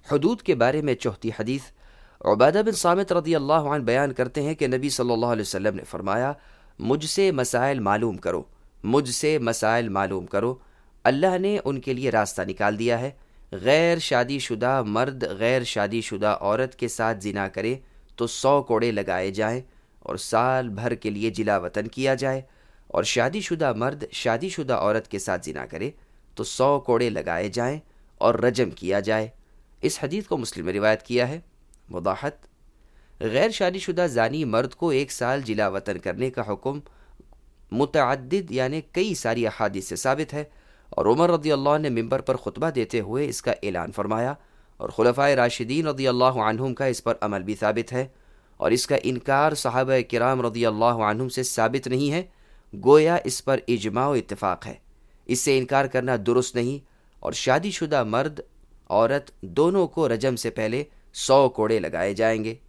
حدود کے بارے میں چوتھی حدیث، عبادہ بن صامت رضی اللہ عنہ بیان کرتے ہیں کہ نبی صلی اللہ علیہ وسلم نے فرمایا، مجھ سے مسائل معلوم کرو، مجھ سے مسائل معلوم کرو، اللہ نے ان کے لیے راستہ نکال دیا ہے۔ غیر شادی شدہ مرد غیر شادی شدہ عورت کے ساتھ زنا کرے تو 100 کوڑے لگائے جائیں اور سال بھر کے لیے جلا وطن کیا جائے، اور شادی شدہ مرد شادی شدہ عورت کے ساتھ زنا کرے تو 100 کوڑے لگائے جائیں اور رجم کیا جائے۔ اس حدیث کو مسلم نے روایت کیا ہے۔ وضاحت: غیر شادی شدہ زانی مرد کو 1 سال جلا وطن کرنے کا حکم متعدد یعنی کئی ساری احادیث سے ثابت ہے، اور عمر رضی اللہ عنہ نے ممبر پر خطبہ دیتے ہوئے اس کا اعلان فرمایا، اور خلفائے راشدین رضی اللہ عنہم کا اس پر عمل بھی ثابت ہے، اور اس کا انکار صحابہ کرام رضی اللہ عنہم سے ثابت نہیں ہے، گویا اس پر اجماع و اتفاق ہے۔ اس سے انکار کرنا درست نہیں، اور شادی شدہ مرد عورت دونوں کو رجم سے پہلے 100 کوڑے لگائے جائیں گے۔